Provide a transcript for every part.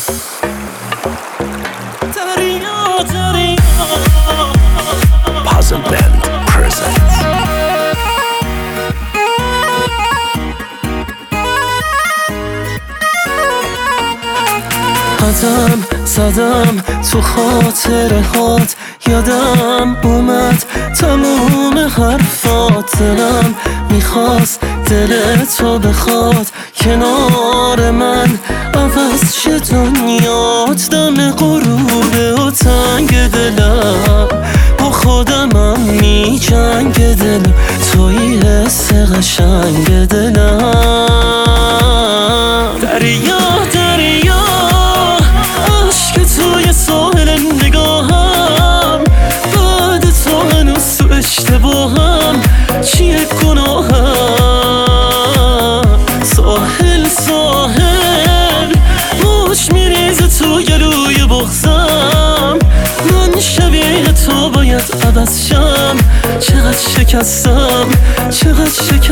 Puzzle Band presents. قدم زدم تو خاطره هات، یادم اومد تموم حرفات. دلم میخواست دل تو بخواد کنار من، عوض شه دنیات. دم غروبه و تنگ دلم با خودمم میجنگ دلم، توی حس قشنگ دلم. دریا دریا عشق توی ساحل نگاهم، بعد تو هنوز تو اشتباهم، چیه گناهم؟ ساحل ساحل موج میریزه تو گلوی بغزم، من شبیه تو باید عوض شم. چقدر شکستم چقدر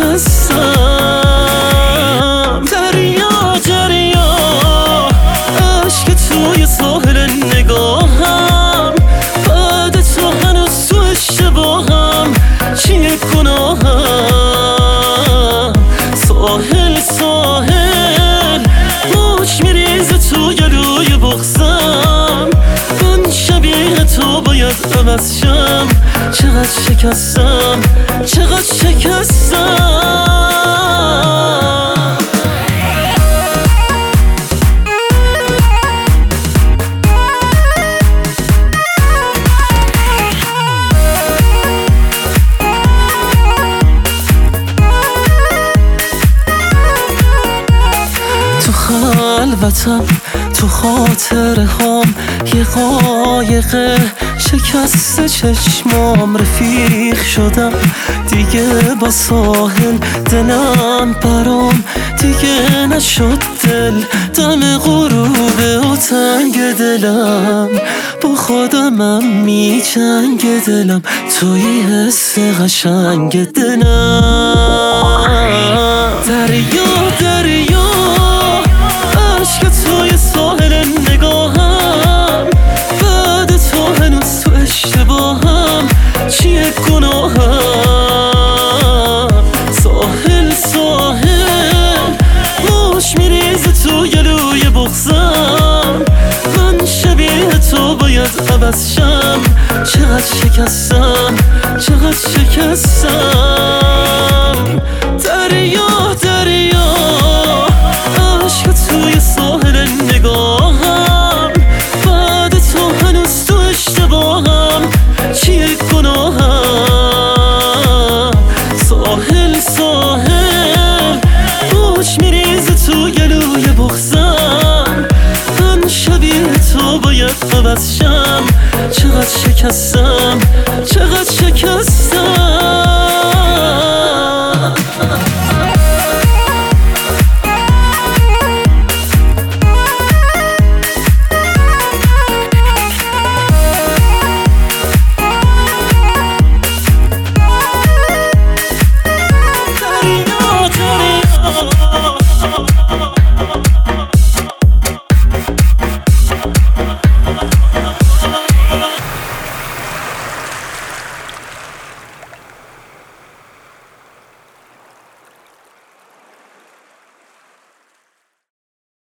شکستم. دریا دریا عشق توی ساحل نگاهم، بعد تو هنوز تو اشتباهم، چیه گناهم؟ ساحل ساحل موج میریزه تو گلوی بغزم، من شبیه تو باید عوض شم. چقدر شکستم چقدر شکستم. تو خلوتم تو خاطره هام، یه قایقه شکست چشمام، رفیق شدم دیگه با ساحل. دلم برام دیگه نشد دل، دم غروبه و تنگ دلم با خودمم میجنگ دلم، توی حس قشنگ دلم. دریا دریا عشق توی ساحل نگاهم، بعد تو هنوز تو اشتباهم، چیه گناهم؟ ساحل ساحل موج میریزه تو گلوی بغزم، من شبیه تو باید عوض شم. چقدر شکستم چقدر شکستم. دریا دریا عشق توی ساحل نگاهم، بعد تو هنوز تو اشتباهم، چیه گناهم؟ ساحل ساحل موج میریزه تو گلوی بغزم، من شبیه تو باید عوض شم. چقدر شکستم چقدر شکستم.